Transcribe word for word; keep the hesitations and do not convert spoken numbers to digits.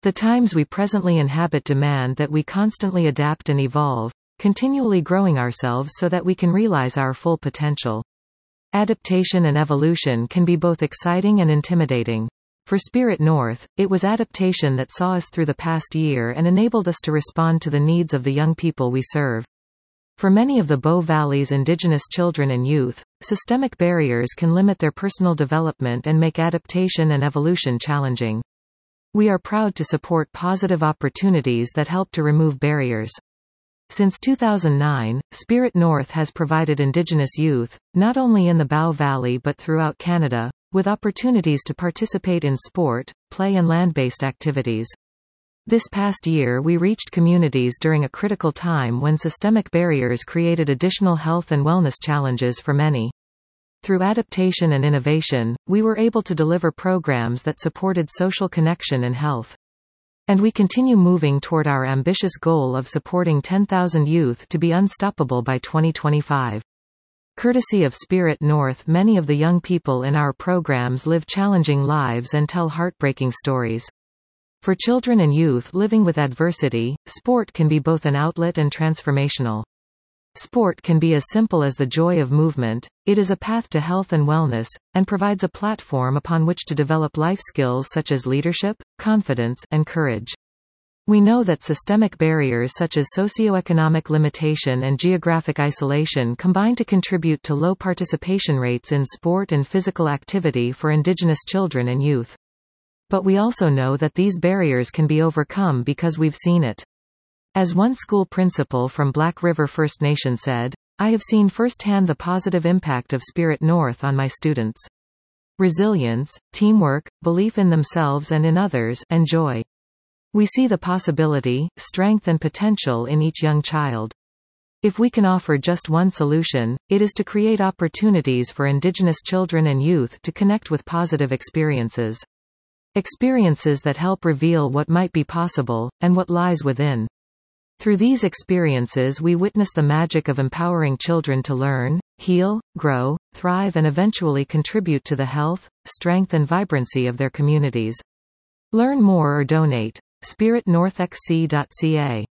The times we presently inhabit demand that we constantly adapt and evolve, continually growing ourselves so that we can realize our full potential. Adaptation and evolution can be both exciting and intimidating. For Spirit North, it was adaptation that saw us through the past year and enabled us to respond to the needs of the young people we serve. For many of the Bow Valley's indigenous children and youth, systemic barriers can limit their personal development and make adaptation and evolution challenging. We are proud to support positive opportunities that help to remove barriers. Since two thousand nine, Spirit North has provided Indigenous youth, not only in the Bow Valley but throughout Canada, with opportunities to participate in sport, play and land-based activities. This past year we reached communities during a critical time when systemic barriers created additional health and wellness challenges for many. Through adaptation and innovation, we were able to deliver programs that supported social connection and health. And we continue moving toward our ambitious goal of supporting ten thousand youth to be unstoppable by twenty twenty-five. Courtesy of Spirit North, many of the young people in our programs live challenging lives and tell heartbreaking stories. For children and youth living with adversity, sport can be both an outlet and transformational. Sport can be as simple as the joy of movement, it is a path to health and wellness, and provides a platform upon which to develop life skills such as leadership, confidence, and courage. We know that systemic barriers such as socioeconomic limitation and geographic isolation combine to contribute to low participation rates in sport and physical activity for Indigenous children and youth. But we also know that these barriers can be overcome because we've seen it. As one school principal from Black River First Nation said, "I have seen firsthand the positive impact of Spirit North on my students. Resilience, teamwork, belief in themselves and in others, and joy. We see the possibility, strength and potential in each young child. If we can offer just one solution, it is to create opportunities for Indigenous children and youth to connect with positive experiences. Experiences that help reveal what might be possible, and what lies within. Through these experiences we witness the magic of empowering children to learn, heal, grow, thrive and eventually contribute to the health, strength and vibrancy of their communities." Learn more or donate. spirit north x c dot c a